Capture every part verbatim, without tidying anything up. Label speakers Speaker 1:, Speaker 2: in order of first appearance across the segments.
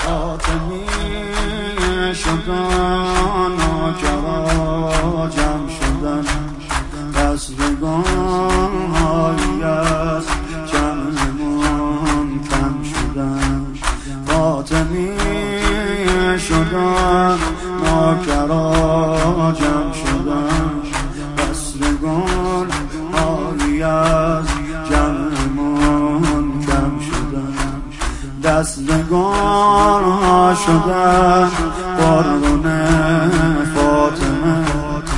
Speaker 1: فاطمی شدن ناکرا جمع شدن رسولگان هایی از جمعمون کم شدن فاطمی شدن ناکرا جمع شدن رسولگان هایی از جمعمون کم شدن دستگان ها شدن قربون فاطمه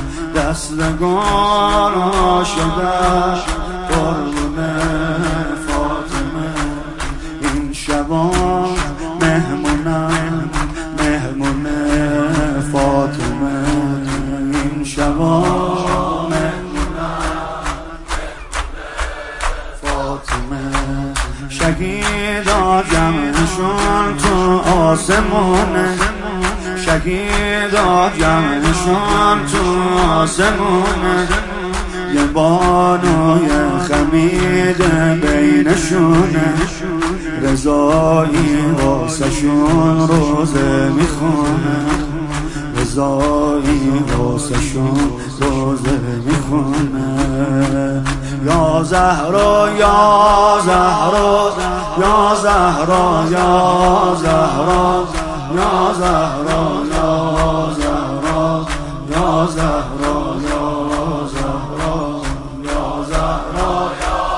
Speaker 1: دستگان ها شدن قربون فاطمه این شبا مهمونم مهمون فاطمه این شبا شهیدا جمعشون تو آسمونه شهیدا جمعشون تو آسمونه یه بانوی خمید بینشونه رضایی واسه شون روزه میخونه رضایی واسه شون روزه میخونه یا زهرا یا زهرا یا زهرا یا زهرا یا زهرا یا زهرا یا زهرا یا زهرا یا زهرا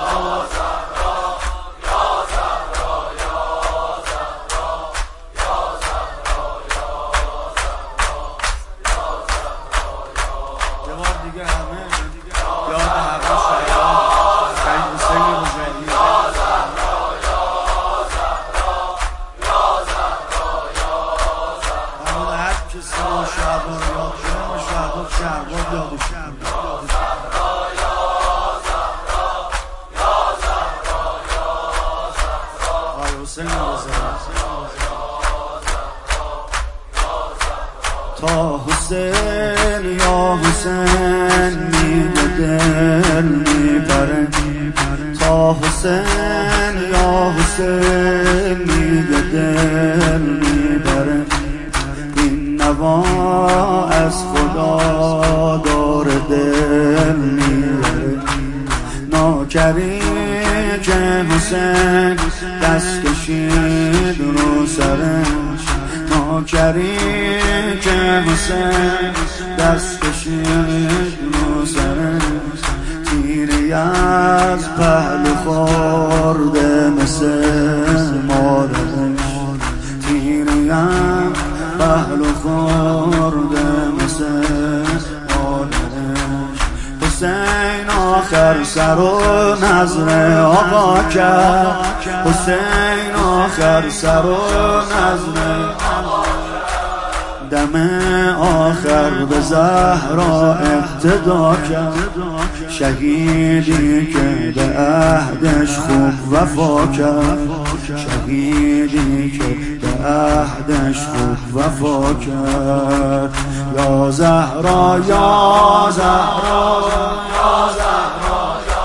Speaker 1: تا حسین یا حسین میگه دل میبره تا حسین یا حسین میگه دل میبره این نوا از خدا داره دل میبره ناکری که حسین دست کشید رو سرش ناکری که حسین دست کشید رو سرش تیری از پهلو خورده مثل مادرش تیری از پهلو خورده مثل مادرش حسین آخر سر و نظر آقا کرد حسین آخر سر و نظر دم آخر به زهرا اقتدا کرد شهیدی که به عهدش خوب وفا کرد شهیدی که به عهدش خوب وفا کرد یا زهرا یا زهرا یا زهرا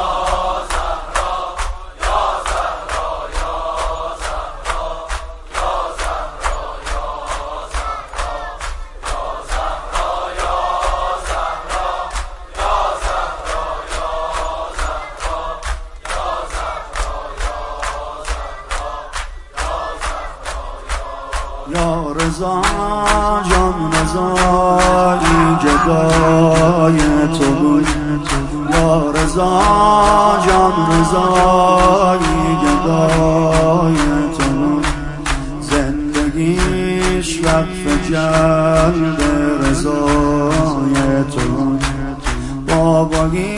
Speaker 1: یا رضا جان رضایی جدای تو بود یا رضا جان رضایی جدای تو بود زندگیش وقف جلد رضای تو بود بابایی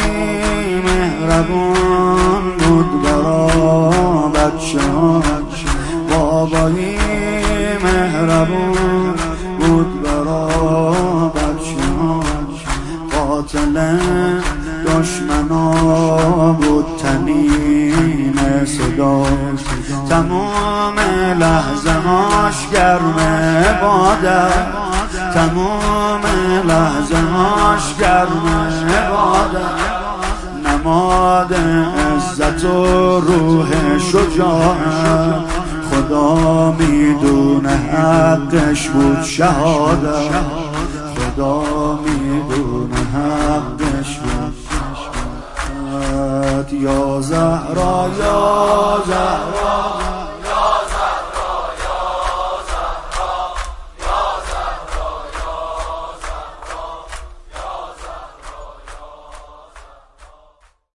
Speaker 1: مهربون بود برا بچه ها بابایی مهربون بود برا بچه ها قاتل دشمنا بود تنین صداش تمام لحظه هاش گرم عبادت تمام لحظه هاش گرم عبادت نماد عزت و روح شجاعت خدا میدونه حقش بود شهادت، خدا میدونه حقش بود. یا زهرا یا زهرا